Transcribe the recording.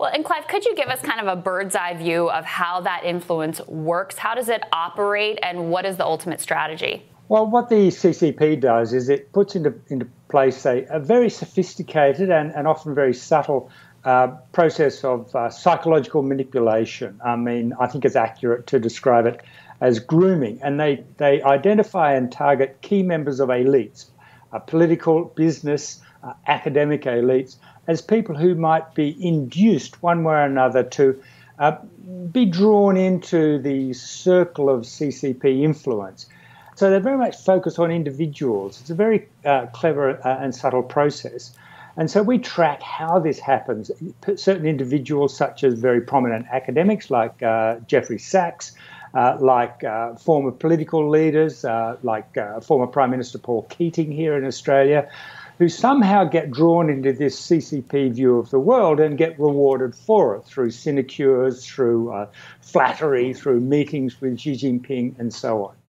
Well, and Clive, could you give us kind of a bird's eye view of how that influence works? How does it operate, and what is the ultimate strategy? Well, what the CCP does is it puts into place a very sophisticated and often very subtle process of psychological manipulation. I mean, I think it's accurate to describe it as grooming. And they identify and target key members of elites, political, business, academic elites, as people who might be induced one way or another to be drawn into the circle of CCP influence. So they're very much focused on individuals. It's a very clever and subtle process. And so we track how this happens. Certain individuals, such as very prominent academics like Jeffrey Sachs, like former political leaders, like former Prime Minister Paul Keating here in Australia, who somehow get drawn into this CCP view of the world and get rewarded for it through sinecures, through flattery, through meetings with Xi Jinping and so on.